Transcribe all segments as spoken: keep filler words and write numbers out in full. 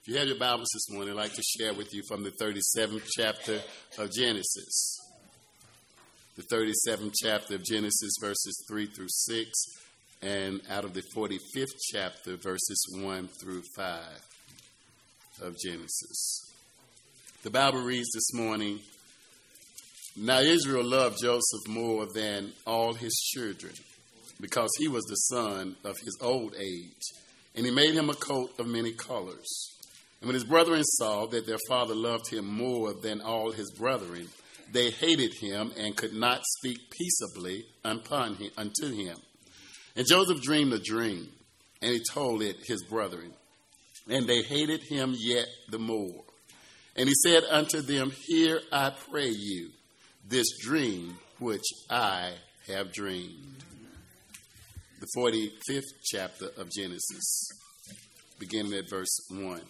If you have your Bibles this morning, I'd like to share with you from the thirty-seventh chapter of Genesis. The thirty-seventh chapter of Genesis, verses three through six, and out of the forty-fifth chapter, verses one through five of Genesis. The Bible reads this morning, "Now Israel loved Joseph more than all his children, because he was the son of his old age, and he made him a coat of many colors. And when his brethren saw that their father loved him more than all his brethren, they hated him and could not speak peaceably upon him, unto him. And Joseph dreamed a dream, and he told it his brethren, and they hated him yet the more. And he said unto them, Hear, I pray you, this dream which I have dreamed." The forty-fifth chapter of Genesis, beginning at verse one.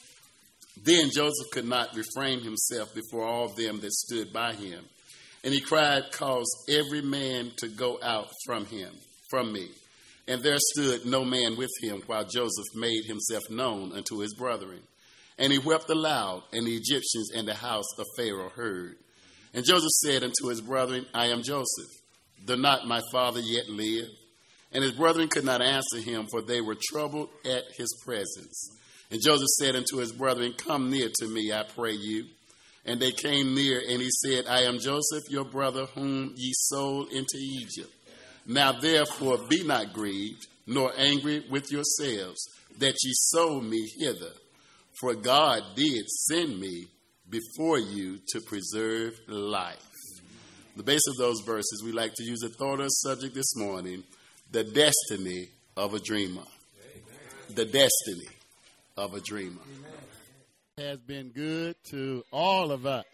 "Then Joseph could not refrain himself before all them that stood by him. And he cried, Cause every man to go out from him, from me. And there stood no man with him, while Joseph made himself known unto his brethren. And he wept aloud, and the Egyptians and the house of Pharaoh heard. And Joseph said unto his brethren, I am Joseph. Doth not my father yet live? And his brethren could not answer him, for they were troubled at his presence. And Joseph said unto his brethren, Come near to me, I pray you. And they came near, and he said, I am Joseph, your brother, whom ye sold into Egypt. Now therefore be not grieved, nor angry with yourselves, that ye sold me hither. For God did send me before you to preserve life." The base of those verses, we like to use a thought or subject this morning, the destiny of a dreamer. Amen. The destiny of a dreamer. Amen. Has been good to all of us.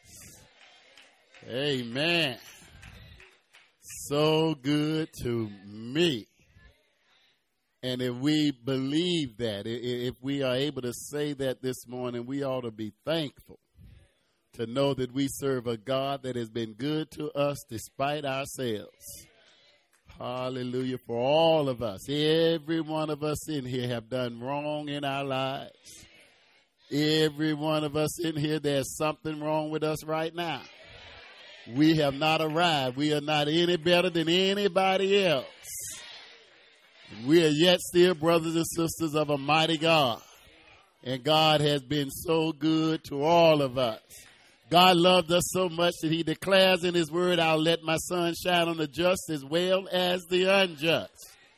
Amen. So good to me. And if we believe that, if we are able to say that this morning, we ought to be thankful to know that we serve a God that has been good to us despite ourselves. Hallelujah. For all of us, every one of us in here have done wrong in our lives. Every one of us in here, there's something wrong with us right now. We have not arrived. We are not any better than anybody else. We are yet still brothers and sisters of a mighty God. And God has been so good to all of us. God loved us so much that he declares in his word, I'll let my sun shine on the just as well as the unjust.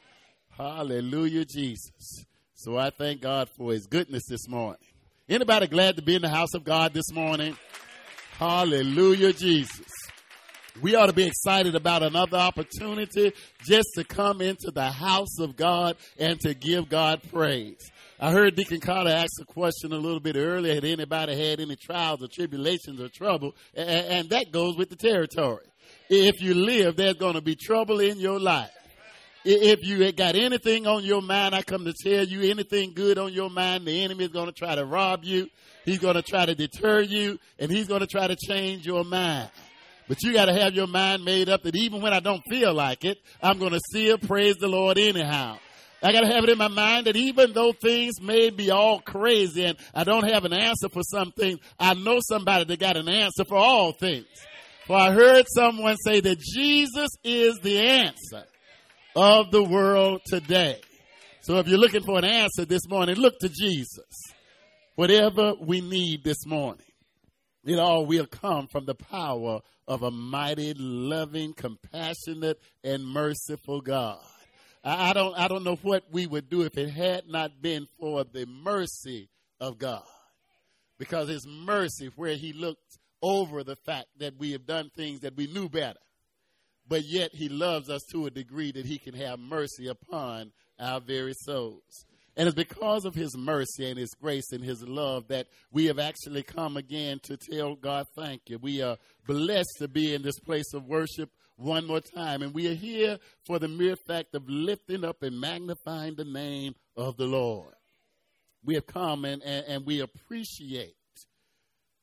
Hallelujah, Jesus. So I thank God for his goodness this morning. Anybody glad to be in the house of God this morning? Hallelujah, Jesus. We ought to be excited about another opportunity just to come into the house of God and to give God praise. I heard Deacon Carter ask a question a little bit earlier. Had anybody had any trials or tribulations or trouble? And, and that goes with the territory. If you live, there's going to be trouble in your life. If you got anything on your mind, I come to tell you, anything good on your mind, the enemy is going to try to rob you. He's going to try to deter you, and he's going to try to change your mind. But you got to have your mind made up that even when I don't feel like it, I'm going to still praise the Lord anyhow. I got to have it in my mind that even though things may be all crazy and I don't have an answer for some things, I know somebody that got an answer for all things. For I heard someone say that Jesus is the answer of the world today. So if you're looking for an answer this morning, look to Jesus. Whatever we need this morning, it all will come from the power of a mighty, loving, compassionate, and merciful God. I, I don't I don't know what we would do if it had not been for the mercy of God. Because his mercy, where he looked over the fact that we have done things that we knew better. But yet he loves us to a degree that he can have mercy upon our very souls. And it's because of his mercy and his grace and his love that we have actually come again to tell God thank you. We are blessed to be in this place of worship one more time. And we are here for the mere fact of lifting up and magnifying the name of the Lord. We have come and, and, and we appreciate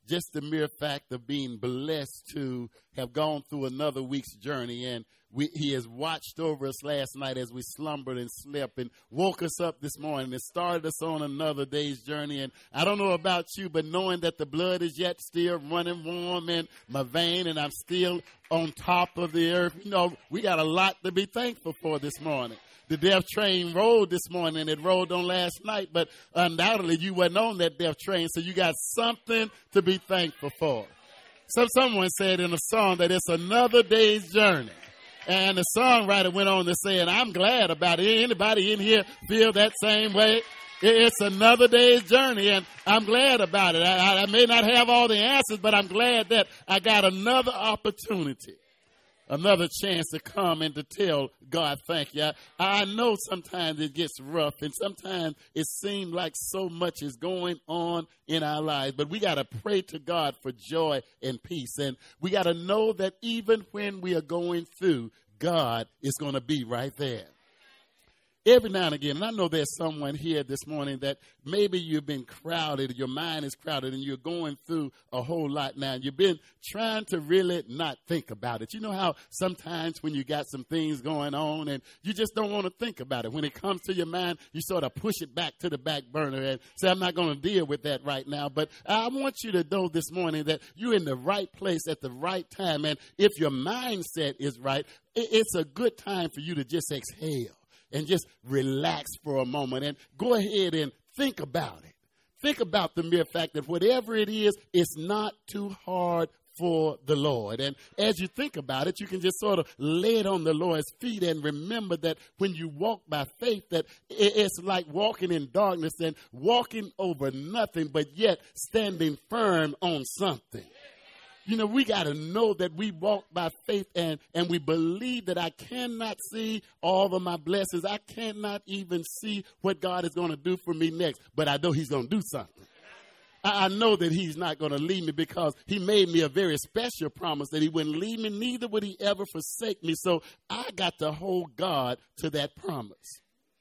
just the mere fact of being blessed to have gone through another week's journey. And we, he has watched over us last night as we slumbered and slept and woke us up this morning and started us on another day's journey. And I don't know about you, but knowing that the blood is yet still running warm in my vein and I'm still on top of the earth, you know, we got a lot to be thankful for this morning. The death train rolled this morning. It rolled on last night, but undoubtedly you weren't on that death train, so you got something to be thankful for. So someone said in a song that it's another day's journey. And the songwriter went on to say, and I'm glad about it. Anybody in here feel that same way? It's another day's journey, and I'm glad about it. I, I may not have all the answers, but I'm glad that I got another opportunity. Another chance to come and to tell God, thank you. I, I know sometimes it gets rough and sometimes it seems like so much is going on in our lives. But we got to pray to God for joy and peace. And we got to know that even when we are going through, God is going to be right there. Every now and again, and I know there's someone here this morning that maybe you've been crowded, your mind is crowded, and you're going through a whole lot now. And you've been trying to really not think about it. You know how sometimes when you got some things going on and you just don't want to think about it. When it comes to your mind, you sort of push it back to the back burner and say, I'm not going to deal with that right now. But I want you to know this morning that you're in the right place at the right time. And if your mindset is right, it's a good time for you to just exhale. And just relax for a moment and go ahead and think about it. Think about the mere fact that whatever it is, it's not too hard for the Lord. And as you think about it, you can just sort of lay it on the Lord's feet and remember that when you walk by faith, that it's like walking in darkness and walking over nothing, but yet standing firm on something. You know, we got to know that we walk by faith and, and we believe that I cannot see all of my blessings. I cannot even see what God is going to do for me next, but I know he's going to do something. I, I know that he's not going to leave me because he made me a very special promise that he wouldn't leave me, neither would he ever forsake me. So I got to hold God to that promise.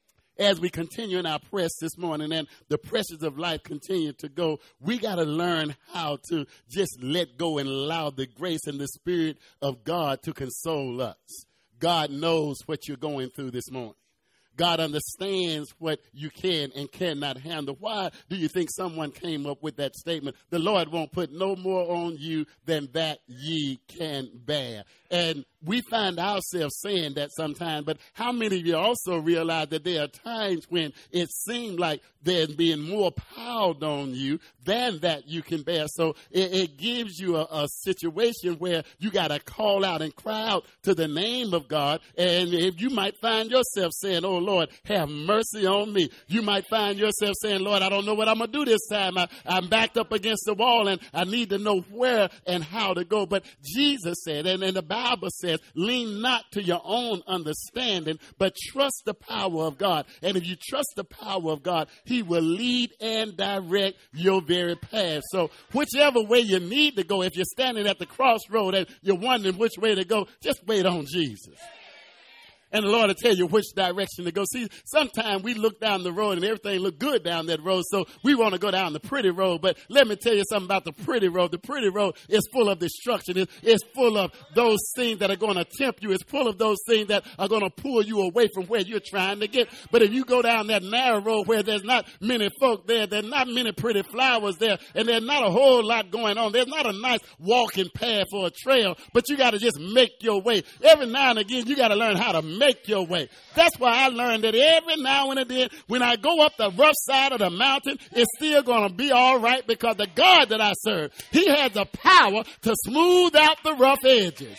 As we continue in our press this morning and the pressures of life continue to go, we got to learn how to just let go and allow the grace and the Spirit of God to console us. God knows what you're going through this morning. God understands what you can and cannot handle. Why do you think someone came up with that statement? The Lord won't put no more on you than that ye can bear. And we find ourselves saying that sometimes, but how many of you also realize that there are times when it seems like there's being more piled on you than that you can bear? So it, it gives you a, a situation where you got to call out and cry out to the name of God. And if you might find yourself saying, oh, Lord, have mercy on me. You might find yourself saying, Lord, I don't know what I'm going to do this time. I, I'm backed up against the wall and I need to know where and how to go. But Jesus said, and, and the Bible says, lean not to your own understanding, but trust the power of God. And if you trust the power of God, he will lead and direct your very path. So whichever way you need to go, if you're standing at the crossroad and you're wondering which way to go, just wait on Jesus. And the Lord will tell you which direction to go. See, sometimes we look down the road and everything look good down that road. So we want to go down the pretty road. But let me tell you something about the pretty road. The pretty road is full of destruction. It's, it's full of those things that are going to tempt you. It's full of those things that are going to pull you away from where you're trying to get. But if you go down that narrow road where there's not many folk there, there's not many pretty flowers there, and there's not a whole lot going on. There's not a nice walking path or a trail, but you got to just make your way. Every now and again, you got to learn how to make your way. That's why I learned that every now and then when I go up the rough side of the mountain, it's still going to be all right because the God that I serve, he has the power to smooth out the rough edges.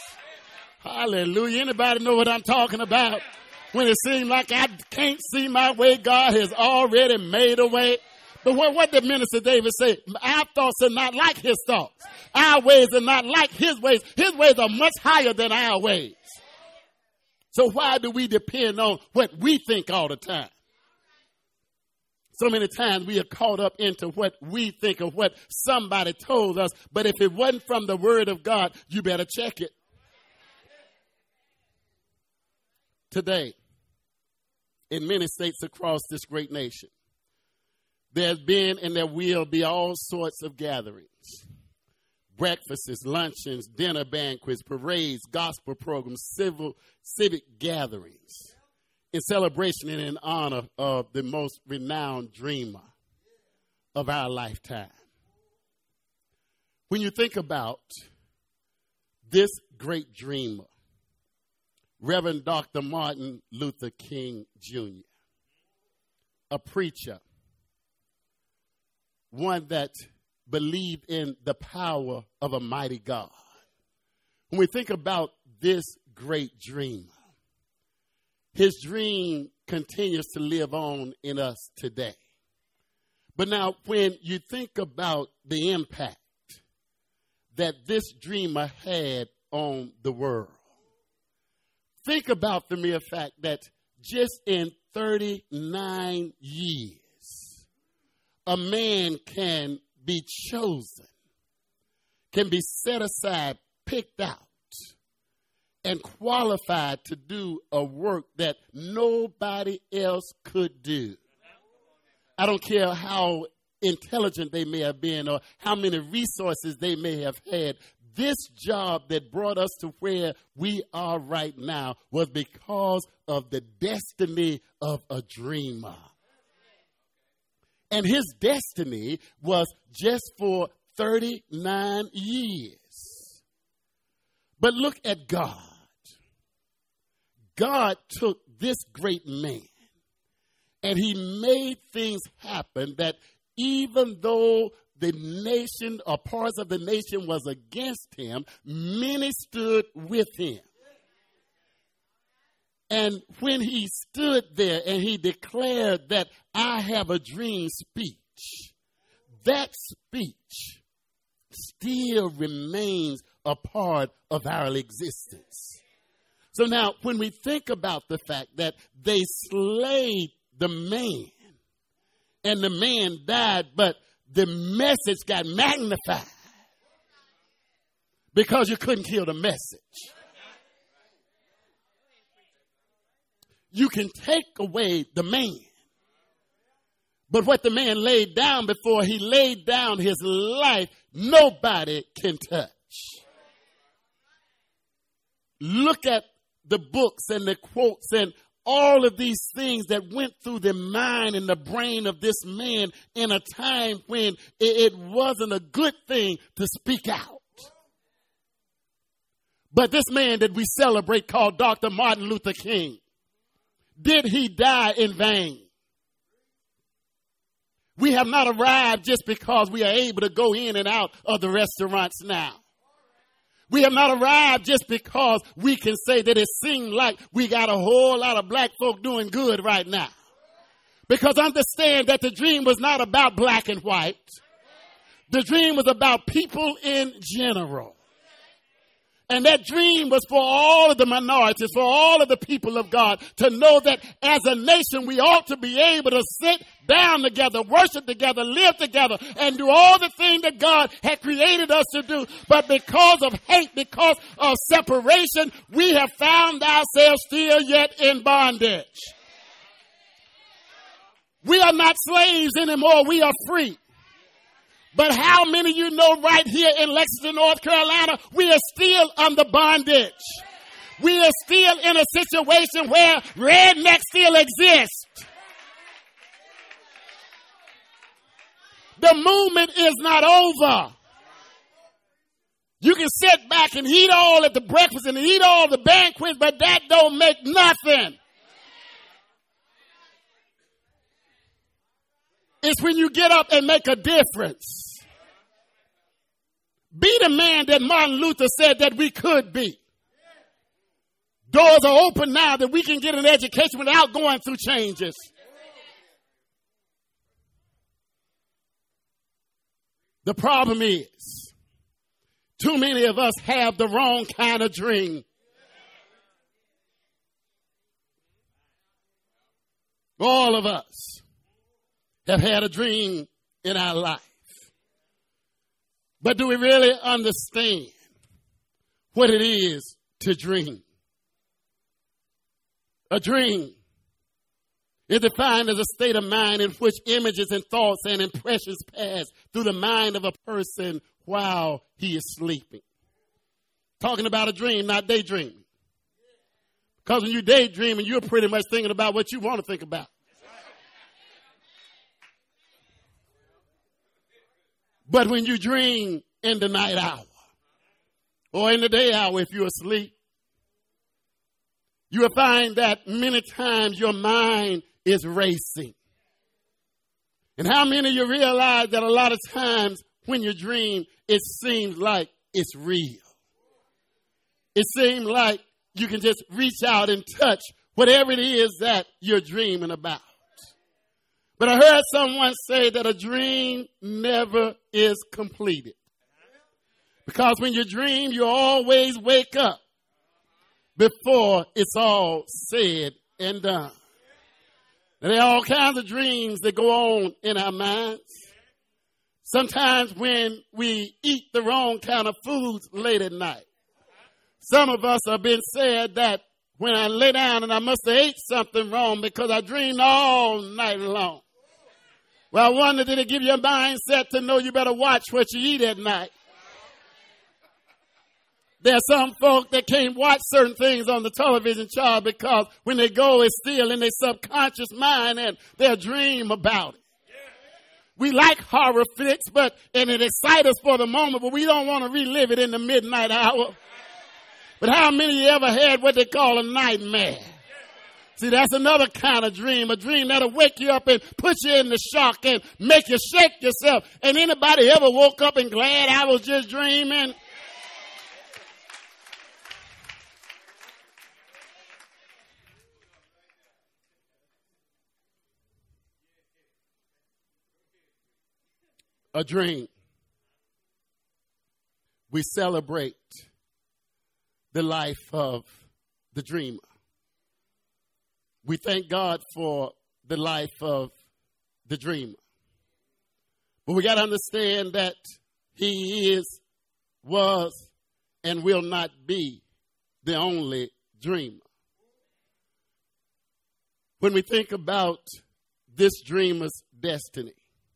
Hallelujah. Anybody know what I'm talking about? When it seems like I can't see my way, God has already made a way. But what, what did Minister David say? Our thoughts are not like his thoughts. Our ways are not like his ways. His ways are much higher than our ways. So why do we depend on what we think all the time? So many times we are caught up into what we think of what somebody told us. But if it wasn't from the word of God, you better check it. Today, in many states across this great nation, there's been and there will be all sorts of gatherings. breakfasts, luncheons, dinner banquets, parades, gospel programs, civil, civic gatherings in celebration and in honor of the most renowned dreamer of our lifetime. When you think about this great dreamer, Reverend Doctor Martin Luther King Junior, a preacher, one that believed in the power of a mighty God. When we think about this great dreamer, his dream continues to live on in us today. But now, when you think about the impact that this dreamer had on the world, think about the mere fact that just in thirty-nine years, a man can be chosen, can be set aside, picked out, and qualified to do a work that nobody else could do. I don't care how intelligent they may have been or how many resources they may have had. This job that brought us to where we are right now was because of the destiny of a dreamer. And his destiny was just for thirty-nine years. But look at God. God took this great man and he made things happen that even though the nation or parts of the nation was against him, many stood with him. And when he stood there and he declared that I have a dream speech, that speech still remains a part of our existence. So now when we think about the fact that they slayed the man and the man died, but the message got magnified because you couldn't kill the message. You can take away the man, but what the man laid down before he laid down his life, nobody can touch. Look at the books and the quotes and all of these things that went through the mind and the brain of this man in a time when it wasn't a good thing to speak out. But this man that we celebrate called Doctor Martin Luther King, did he die in vain? We have not arrived just because we are able to go in and out of the restaurants now. We have not arrived just because we can say that it seems like we got a whole lot of black folk doing good right now. Because understand that the dream was not about black and white. The dream was about people in general. And that dream was for all of the minorities, for all of the people of God, to know that as a nation we ought to be able to sit down together, worship together, live together, and do all the things that God had created us to do. But because of hate, because of separation, we have found ourselves still yet in bondage. We are not slaves anymore. We are free. But how many of you know right here in Lexington, North Carolina, we are still under bondage. We are still in a situation where rednecks still exist. The movement is not over. You can sit back and eat all at the breakfast and eat all the banquets, but that don't make nothing. It's when you get up and make a difference. Be the man that Martin Luther said that we could be. Doors are open now that we can get an education without going through changes. The problem is, too many of us have the wrong kind of dream. All of us have had a dream in our life. But do we really understand what it is to dream? A dream is defined as a state of mind in which images and thoughts and impressions pass through the mind of a person while he is sleeping. Talking about a dream, not daydreaming. Because when you're daydreaming, you're pretty much thinking about what you want to think about. But when you dream in the night hour or in the day hour, if you're asleep, you will find that many times your mind is racing. And how many of you realize that a lot of times when you dream, it seems like it's real? It seems like you can just reach out and touch whatever it is that you're dreaming about. But I heard someone say that a dream never is completed. Because when you dream, you always wake up before it's all said and done. There are all kinds of dreams that go on in our minds. Sometimes when we eat the wrong kind of foods late at night. Some of us have been said that when I lay down and I must have ate something wrong because I dreamed all night long. Well, I wonder, did it give you a mindset to know you better watch what you eat at night? There are some folk that can't watch certain things on the television chart because when they go, it's still in their subconscious mind and they'll dream about it. We like horror flicks, but and it excites us for the moment, but we don't want to relive it in the midnight hour. But how many of you ever had what they call a nightmare? See, that's another kind of dream, a dream that'll wake you up and put you in the shock and make you shake yourself. And anybody ever woke up and glad I was just dreaming? A dream. We celebrate the life of the dreamer. We thank God for the life of the dreamer. But we got to understand that he is, was, and will not be the only dreamer. When we think about this dreamer's destiny,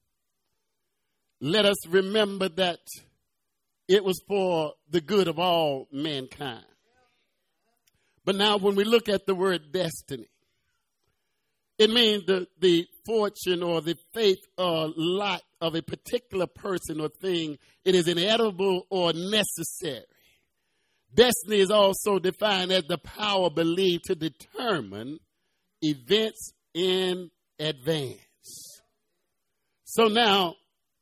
let us remember that it was for the good of all mankind. But now when we look at the word destiny, it means the, the fortune or the fate or lot of a particular person or thing. It is inevitable or necessary. Destiny is also defined as the power believed to determine events in advance. So now,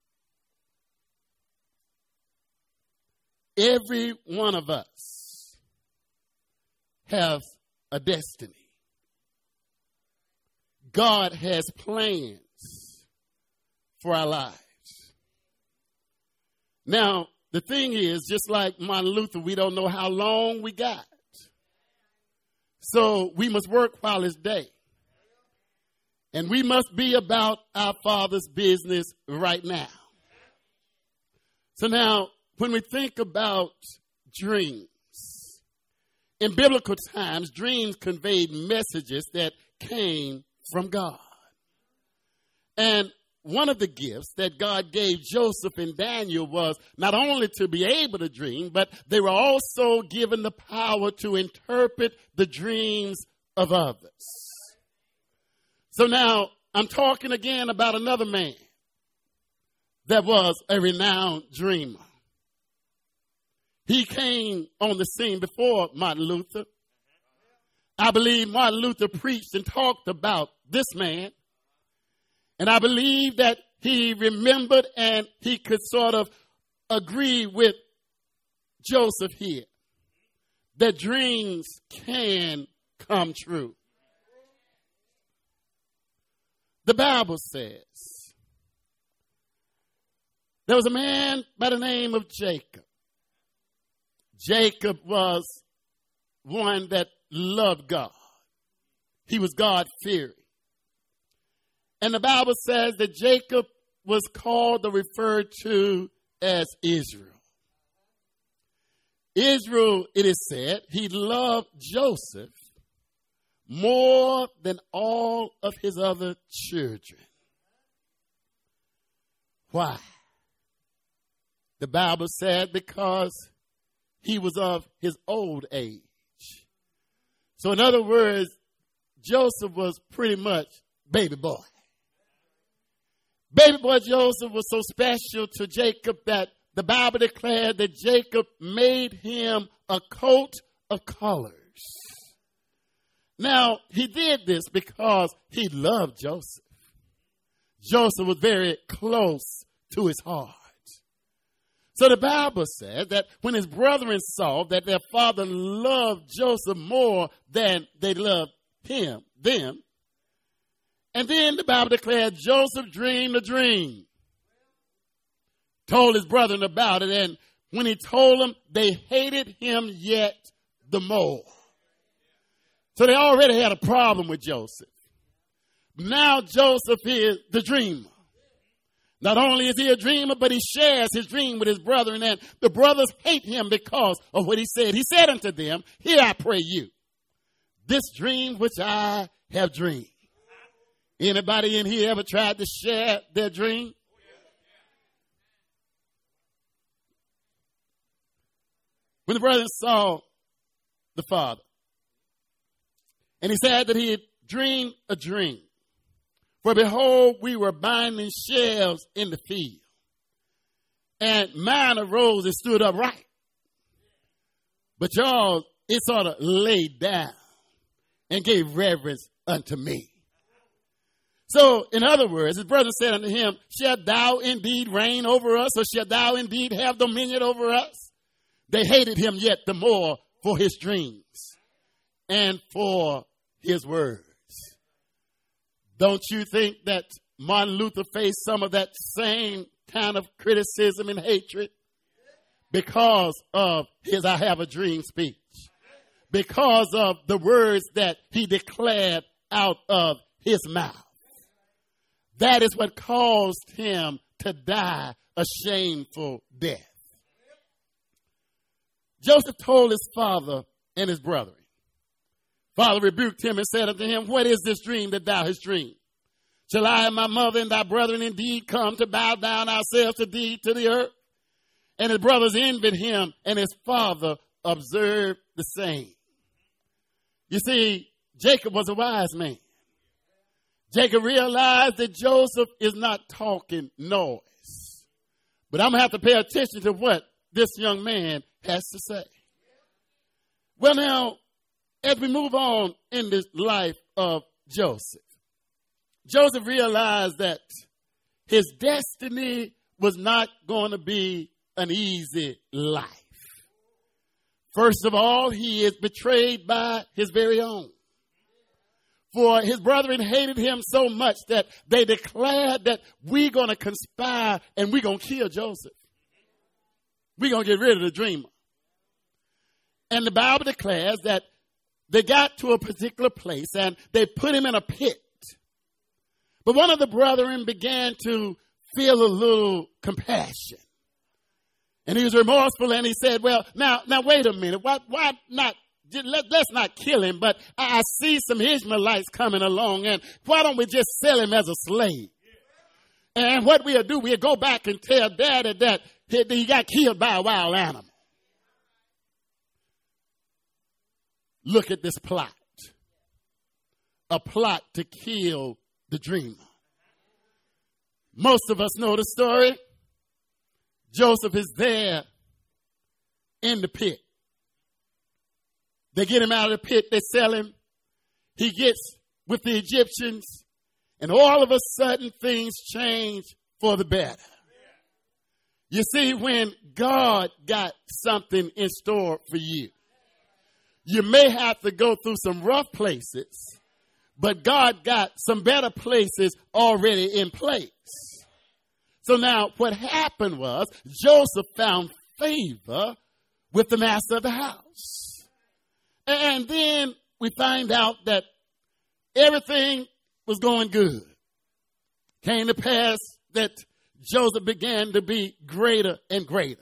every one of us has a destiny. God has plans for our lives. Now, the thing is, just like Martin Luther, we don't know how long we got. So we must work while it's day. And we must be about our Father's business right now. So now, when we think about dreams, in biblical times, dreams conveyed messages that came from God. And one of the gifts that God gave Joseph and Daniel was not only to be able to dream, but they were also given the power to interpret the dreams of others. So now I'm talking again about another man that was a renowned dreamer. He came on the scene before Martin Luther. I believe Martin Luther preached and talked about this man. And I believe that he remembered and he could sort of agree with Joseph here, that dreams can come true. The Bible says there was a man by the name of Jacob. Jacob was one that loved God. He was God-fearing. And the Bible says that Jacob was called or referred to as Israel. Israel, it is said, he loved Joseph more than all of his other children. Why? The Bible said because he was of his old age. So in other words, Joseph was pretty much baby boy. Baby boy Joseph was so special to Jacob that the Bible declared that Jacob made him a coat of colors. Now, he did this because he loved Joseph. Joseph was very close to his heart. So the Bible says that when his brethren saw that their father loved Joseph more than they loved him, them, and then the Bible declared Joseph dreamed a dream, told his brethren about it, and when he told them, they hated him yet the more. So they already had a problem with Joseph. Now Joseph is the dreamer. Not only is he a dreamer, but he shares his dream with his brethren, and the brothers hate him because of what he said. He said unto them, "Hear, I pray you, this dream which I have dreamed." Anybody in here ever tried to share their dream? When the brethren saw the father, and he said that he had dreamed a dream. For behold, we were binding shells in the field. And mine arose and stood upright. But y'all, it sort of laid down and gave reverence unto me. So, in other words, his brother said unto him, "Shalt thou indeed reign over us, or shalt thou indeed have dominion over us?" They hated him yet the more for his dreams and for his words. Don't you think that Martin Luther faced some of that same kind of criticism and hatred because of his "I have a dream" speech? Because of the words that he declared out of his mouth. That is what caused him to die a shameful death. Joseph told his father and his brethren. Father rebuked him and said unto him, "What is this dream that thou hast dreamed? Shall I and my mother and thy brethren indeed come to bow down ourselves to thee to the earth?" And his brothers envied him, and his father observed the same. You see, Jacob was a wise man. Jacob realized that Joseph is not talking noise. But I'm going to have to pay attention to what this young man has to say. Well, now, as we move on in this life of Joseph, Joseph realized that his destiny was not going to be an easy life. First of all, he is betrayed by his very own. For his brethren hated him so much that they declared that we're going to conspire and we're going to kill Joseph. We're going to get rid of the dreamer. And the Bible declares that they got to a particular place and they put him in a pit. But one of the brethren began to feel a little compassion. And he was remorseful and he said, well, now, now wait a minute. Why, why not? Let, let's not kill him, but I, I see some Ishmaelites coming along, and why don't we just sell him as a slave? And what we'll do, we'll go back and tell Daddy that he, he got killed by a wild animal. Look at this plot. A plot to kill the dreamer. Most of us know the story. Joseph is there in the pit. They get him out of the pit. They sell him. He gets with the Egyptians. And all of a sudden, things change for the better. You see, when God got something in store for you, you may have to go through some rough places, but God got some better places already in place. So now what happened was Joseph found favor with the master of the house. And then we find out that everything was going good. Came to pass that Joseph began to be greater and greater.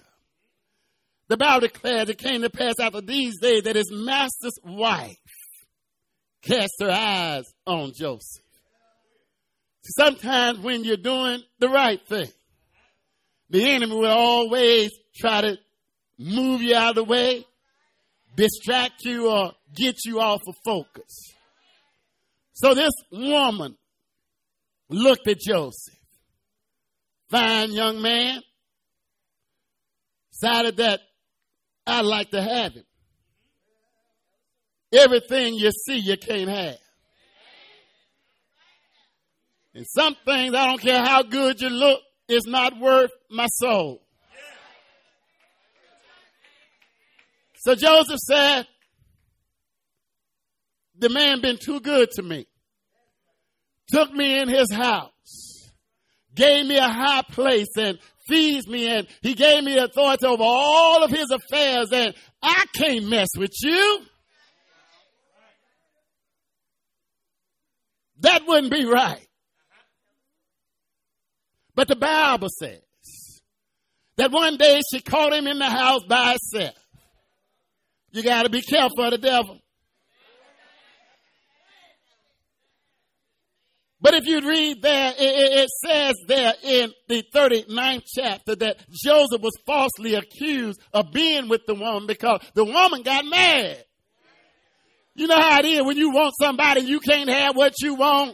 The Bible declares it came to pass after these days that his master's wife cast her eyes on Joseph. Sometimes when you're doing the right thing, the enemy will always try to move you out of the way, distract you, or get you off of focus. So this woman looked at Joseph, fine young man, decided that I'd like to have him. Everything you see, you can't have. And some things, I don't care how good you look, it's not worth my soul. So Joseph said, the man been too good to me. Took me in his house, gave me a high place and feeds me, and he gave me authority over all of his affairs, and I can't mess with you. That wouldn't be right. But the Bible says that one day she caught him in the house by herself. You got to be careful of the devil. But if you read there, it, it says there in the thirty-ninth chapter that Joseph was falsely accused of being with the woman because the woman got mad. You know how it is when you want somebody and you can't have what you want.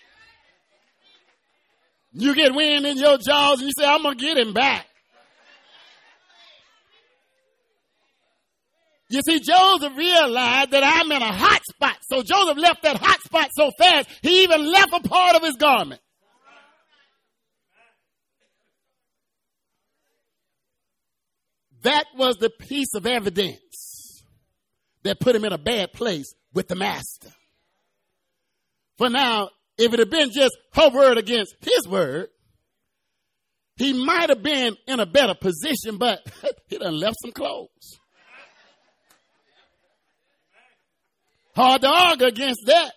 You get wind in your jaws and you say, I'm going to get him back. You see, Joseph realized that I'm in a hot spot. So Joseph left that hot spot so fast, he even left a part of his garment. That was the piece of evidence that put him in a bad place with the master. For now, if it had been just her word against his word, he might have been in a better position, but he done left some clothes. Hard to argue against that.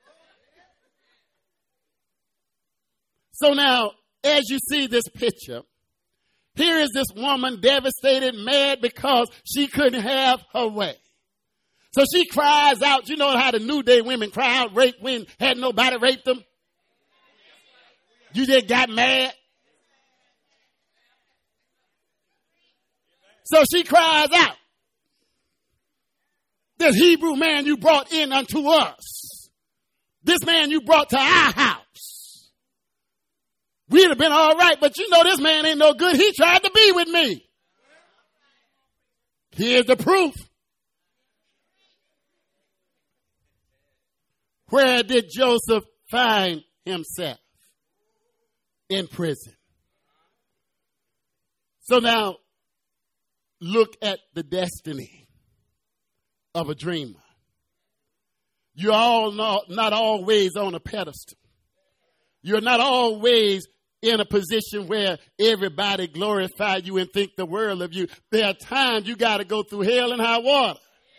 So now, as you see this picture, here is this woman devastated, mad because she couldn't have her way. So she cries out. You know how the New Day women cry out, rape when had nobody raped them? You just got mad. So she cries out. This Hebrew man you brought in unto us. This man you brought to our house. We'd have been all right, but you know this man ain't no good. He tried to be with me. Here's the proof. Where did Joseph find himself? In prison. So now, look at the destiny of a dreamer. You're all not, not always on a pedestal. You're not always in a position where everybody glorify you and think the world of you. There are times you got to go through hell and high water.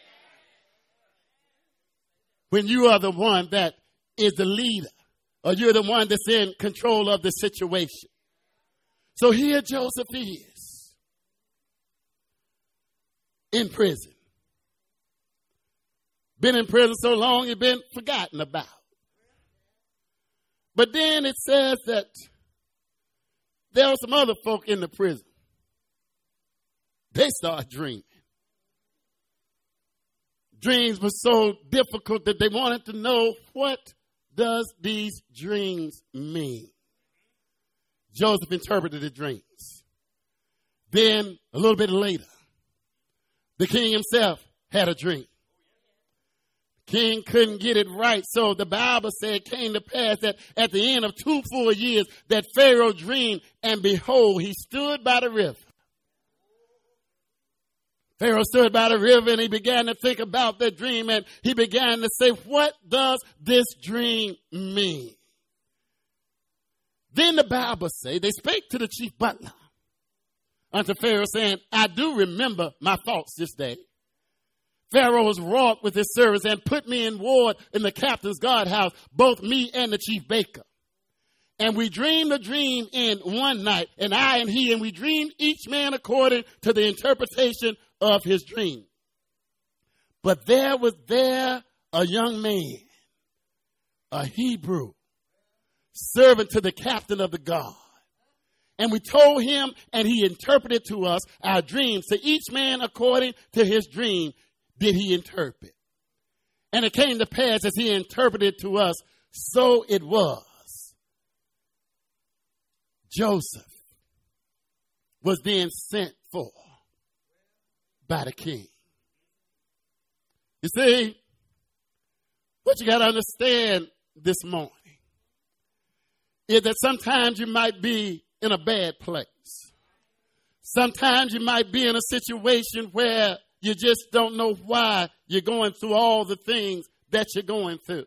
When you are the one that is the leader, or you're the one that's in control of the situation. So here Joseph is in prison. Been in prison so long, he's been forgotten about. But then it says that there were some other folk in the prison. They start dreaming. Dreams were so difficult that they wanted to know, what does these dreams mean? Joseph interpreted the dreams. Then, a little bit later, the king himself had a dream. King couldn't get it right, so the Bible said it came to pass that at the end of two full years that Pharaoh dreamed, and behold, he stood by the river. Pharaoh stood by the river and he began to think about the dream, and he began to say, what does this dream mean? Then the Bible says, they spake to the chief butler unto Pharaoh, saying, I do remember my faults this day. Pharaoh was wroth with his servants and put me in ward in the captain's guardhouse, both me and the chief baker. And we dreamed a dream in one night, and I and he, and we dreamed each man according to the interpretation of his dream. But there was there a young man a Hebrew servant to the captain of the guard. And we told him, and he interpreted to us our dreams. So each man, according to his dream, did he interpret. And it came to pass as he interpreted to us, so it was. Joseph was being sent for by the king. You see, what you got to understand this morning is that sometimes you might be in a bad place. Sometimes you might be in a situation where you just don't know why you're going through all the things that you're going through.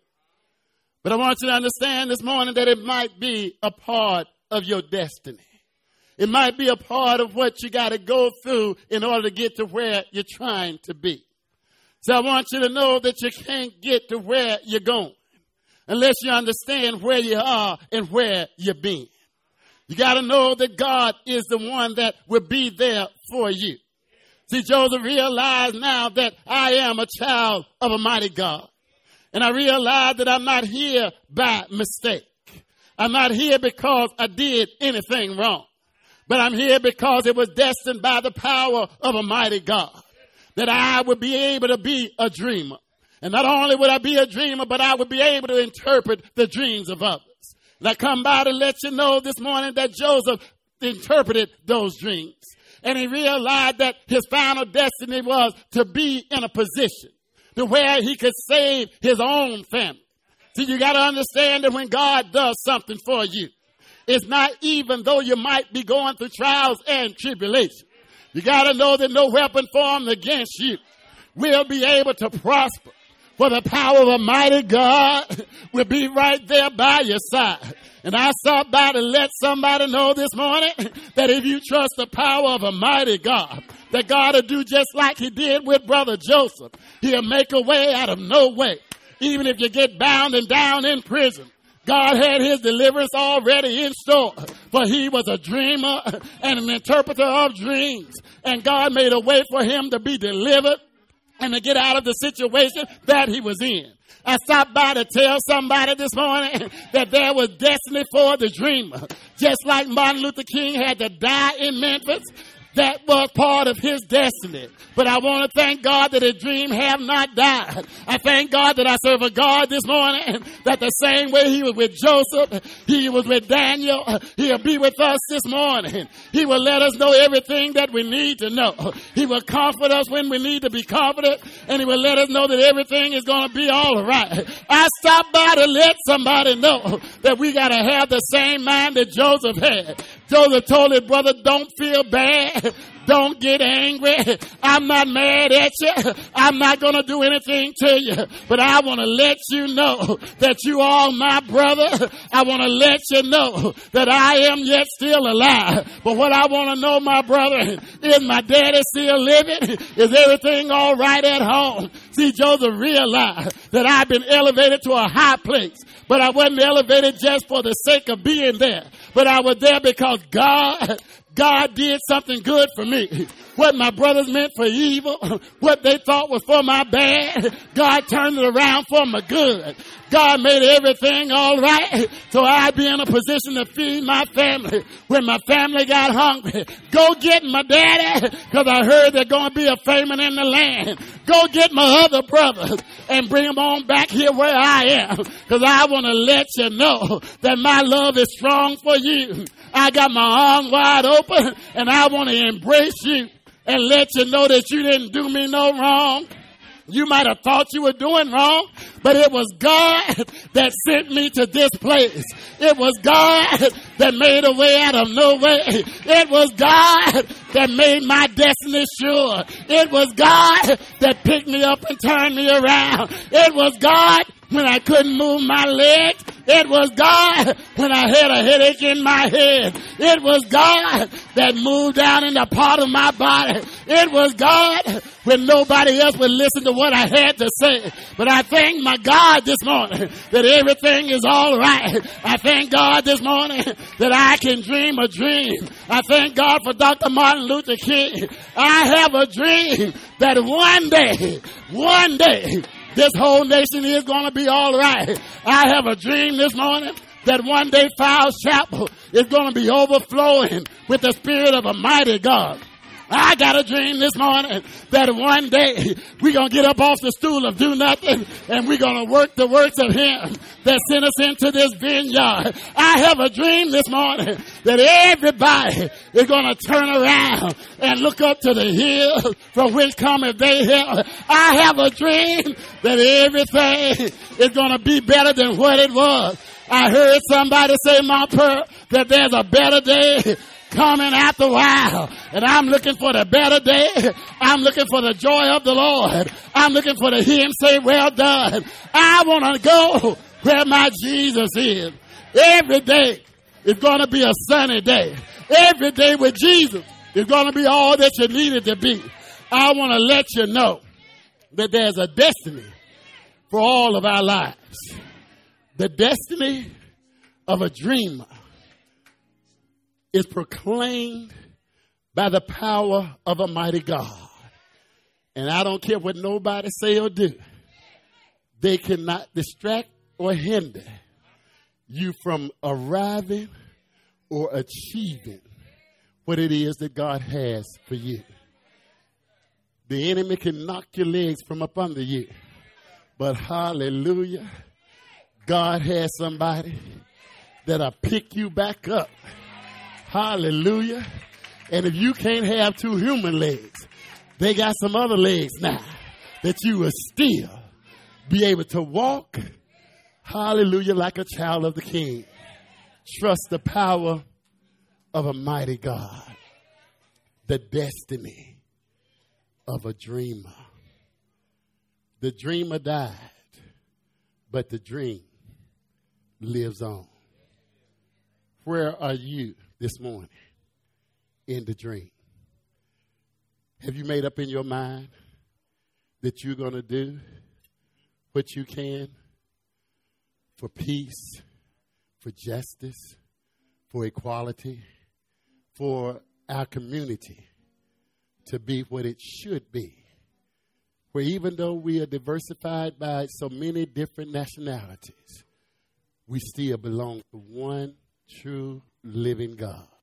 But I want you to understand this morning that it might be a part of your destiny. It might be a part of what you got to go through in order to get to where you're trying to be. So I want you to know that you can't get to where you're going unless you understand where you are and where you've been. You got to know that God is the one that will be there for you. See, Joseph realized now that I am a child of a mighty God. And I realize that I'm not here by mistake. I'm not here because I did anything wrong. But I'm here because it was destined by the power of a mighty God that I would be able to be a dreamer. And not only would I be a dreamer, but I would be able to interpret the dreams of others. And I come by to let you know this morning that Joseph interpreted those dreams. And he realized that his final destiny was to be in a position to where he could save his own family. See, you got to understand that when God does something for you, it's not even though you might be going through trials and tribulations. You got to know that no weapon formed against you will be able to prosper. For the power of a mighty God will be right there by your side. And I stopped by to let somebody know this morning that if you trust the power of a mighty God, that God will do just like he did with Brother Joseph. He'll make a way out of no way. Even if you get bound and down in prison, God had his deliverance already in store. For he was a dreamer and an interpreter of dreams. And God made a way for him to be delivered and to get out of the situation that he was in. I stopped by to tell somebody this morning that there was destiny for the dreamer. Just like Martin Luther King had to die in Memphis, that was part of his destiny. But I want to thank God that his dream have not died. I thank God that I serve a God this morning that the same way he was with Joseph, he was with Daniel, he'll be with us this morning. He will let us know everything that we need to know. He will comfort us when we need to be comforted, and he will let us know that everything is going to be all right. I stopped by to let somebody know that we got to have the same mind that Joseph had. Joseph told his brother, don't feel bad. Don't get angry. I'm not mad at you. I'm not going to do anything to you. But I want to let you know that you are my brother. I want to let you know that I am yet still alive. But what I want to know, my brother, is my daddy still living? Is everything all right at home? See, Joseph realized that I've been elevated to a high place. But I wasn't elevated just for the sake of being there. But I was there because God... God did something good for me. What my brothers meant for evil, what they thought was for my bad, God turned it around for my good. God made everything all right so I'd be in a position to feed my family when my family got hungry. Go get my daddy, because I heard there's going to be a famine in the land. Go get my other brothers and bring them on back here where I am, because I want to let you know that my love is strong for you. I got my arms wide open, and I want to embrace you and let you know that you didn't do me no wrong. You might have thought you were doing wrong, but it was God that sent me to this place. It was God that made a way out of no way. It was God that made my destiny sure. It was God that picked me up and turned me around. It was God when I couldn't move my legs. It was God when I had a headache in my head. It was God that moved down in the part of my body. It was God when nobody else would listen to what I had to say. But I thank my God this morning that everything is all right. I thank God this morning that I can dream a dream. I thank God for Doctor Martin Luther King. I have a dream that one day, one day, This whole nation is going to be all right. I have a dream this morning that one day Falls Chapel is going to be overflowing with the Spirit of a mighty God. I got a dream this morning that one day we're going to get up off the stool of do nothing and we're going to work the works of Him that sent us into this vineyard. I have a dream this morning that everybody is going to turn around and look up to the hill from which cometh their help. I have a dream that everything is going to be better than what it was. I heard somebody say, my pearl, that there's a better day coming after a while. And I'm looking for the better day. I'm looking for the joy of the Lord. I'm looking for the Him say, well done. I want to go where my Jesus is. Every day is going to be a sunny day. Every day with Jesus is going to be all that you need it to be. I want to let you know that there's a destiny for all of our lives. The destiny of a dreamer is proclaimed by the power of a mighty God. And I don't care what nobody say or do. They cannot distract or hinder you from arriving or achieving what it is that God has for you. The enemy can knock your legs from up under you. But hallelujah, God has somebody that'll pick you back up. Hallelujah. And if you can't have two human legs, they got some other legs now that you will still be able to walk. Hallelujah, like a child of the King. Trust the power of a mighty God. The destiny of a dreamer. The dreamer died, but the dream lives on. Where are you this morning in the dream? Have you made up in your mind that you're going to do what you can for peace, for justice, for equality, for our community to be what it should be? Where even though we are diversified by so many different nationalities, we still belong to one true living God.